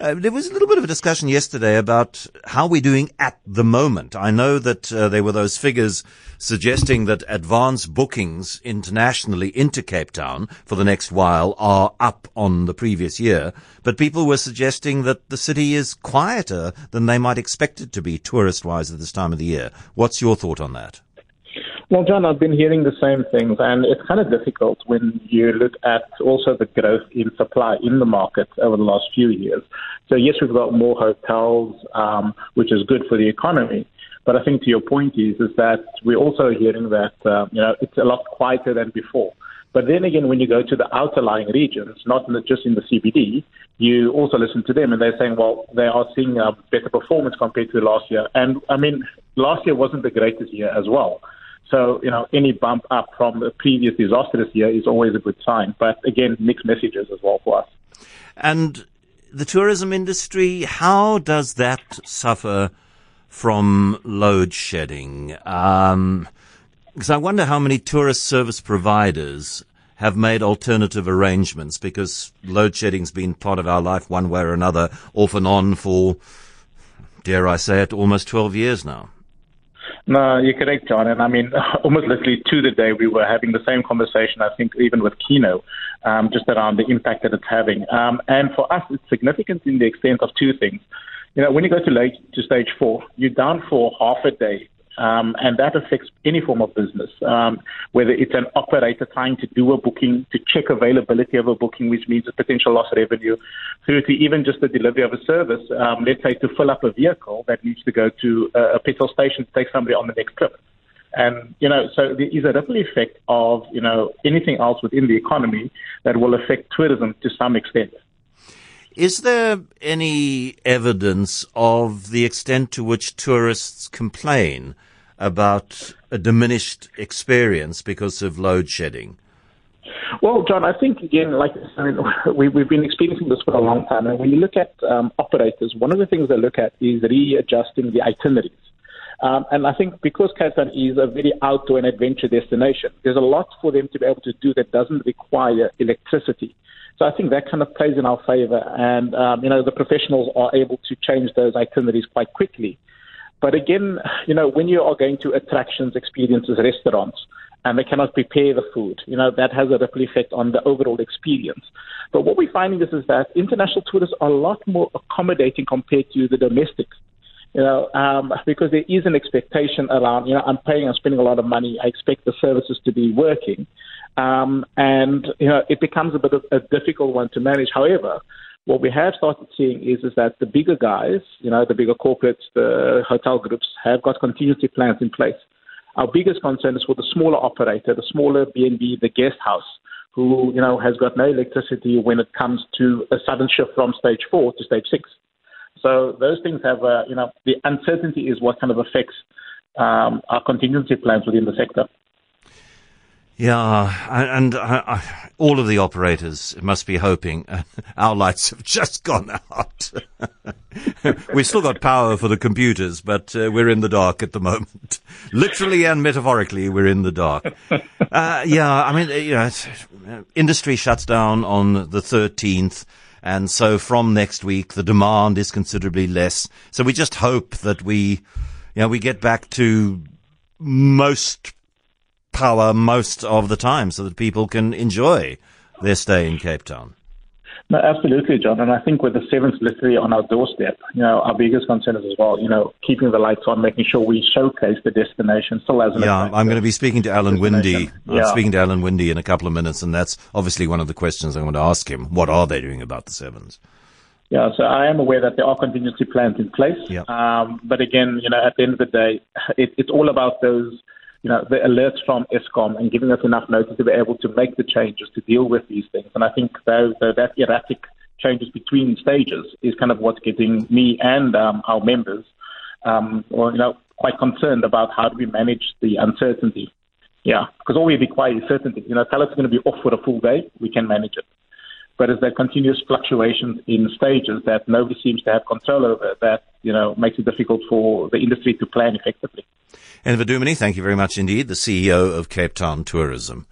There was a little bit of a discussion yesterday about how we're doing at the moment. I know that there were those figures suggesting that advance bookings internationally into Cape Town for the next while are up on the previous year, but people were suggesting that the city is quieter than they might expect it to be tourist-wise at this time of the year. What's your thought on that? Well, John, I've been hearing the same things, and it's kind of difficult when you look at also the growth in supply in the market over the last few years. So, yes, we've got more hotels, which is good for the economy. But I think to your point is that we're also hearing that, it's a lot quieter than before. But then again, when you go to the outlying regions, not just in the CBD, you also listen to them and they're saying, well, they are seeing a better performance compared to last year. And, I mean, last year wasn't the greatest year as well. So, any bump up from the previous disastrous year is always a good sign. But again, mixed messages as well for us. And the tourism industry, how does that suffer from load shedding? Because I wonder how many tourist service providers have made alternative arrangements, because load shedding's been part of our life one way or another, off and on for, dare I say it, almost 12 years now. No, you're correct, John. And I mean, almost literally to the day we were having the same conversation, I think, even with Kino, just around the impact that it's having. And for us, it's significant in the extent of two things. When you go to stage 4, you're down for half a day. And that affects any form of business, whether it's an operator trying to do a booking, to check availability of a booking, which means a potential loss of revenue, through to even just the delivery of a service, let's say to fill up a vehicle that needs to go to a petrol station to take somebody on the next trip. And, so there is a ripple effect of, anything else within the economy that will affect tourism to some extent. Is there any evidence of the extent to which tourists complain about a diminished experience because of load shedding? Well, John, I think, again, we've been experiencing this for a long time. And when you look at operators, one of the things they look at is readjusting the itineraries. And I think because Cape Town is a very outdoor and adventure destination, there's a lot for them to be able to do that doesn't require electricity. So I think that kind of plays in our favor. And, the professionals are able to change those itineraries quite quickly. But again, when you are going to attractions, experiences, restaurants, and they cannot prepare the food, that has a ripple effect on the overall experience. But what we're finding is that international tourists are a lot more accommodating compared to the domestics. Because there is an expectation around, I'm spending a lot of money, I expect the services to be working. It becomes a bit of a difficult one to manage. However, what we have started seeing is that the bigger guys, the bigger corporates, the hotel groups have got contingency plans in place. Our biggest concern is for the smaller operator, the smaller B&B, the guest house, who, has got no electricity when it comes to a sudden shift from stage 4 to stage 6. So those things have, the uncertainty is what kind of affects our contingency plans within the sector. Yeah, and all of the operators must be hoping. Our lights have just gone out. We've still got power for the computers, but we're in the dark at the moment. Literally and metaphorically, we're in the dark. Industry shuts down on the 13th. And so from next week, the demand is considerably less. So we just hope that we get back to most power most of the time so that people can enjoy their stay in Cape Town. No, absolutely, John. And I think with the 7th literally on our doorstep, our biggest concern is as well, keeping the lights on, making sure we showcase the destination still as an attractive. I'm going to be speaking to Alan Windy. I'm speaking to Alan Windy in a couple of minutes, and that's obviously one of the questions I'm going to ask him. What are they doing about the 7s? Yeah, so I am aware that there are contingency plans in place. Yeah. But again, at the end of the day, it's all about those, the alerts from Eskom and giving us enough notice to be able to make the changes to deal with these things. And I think that erratic changes between stages is kind of what's getting me and our members, quite concerned about how do we manage the uncertainty. Yeah, because all we require is certainty. Tell us it's going to be off for a full day, we can manage it. But it's that continuous fluctuations in stages that nobody seems to have control over that, makes it difficult for the industry to plan effectively. Enver Duminy, thank you very much indeed, the CEO of Cape Town Tourism.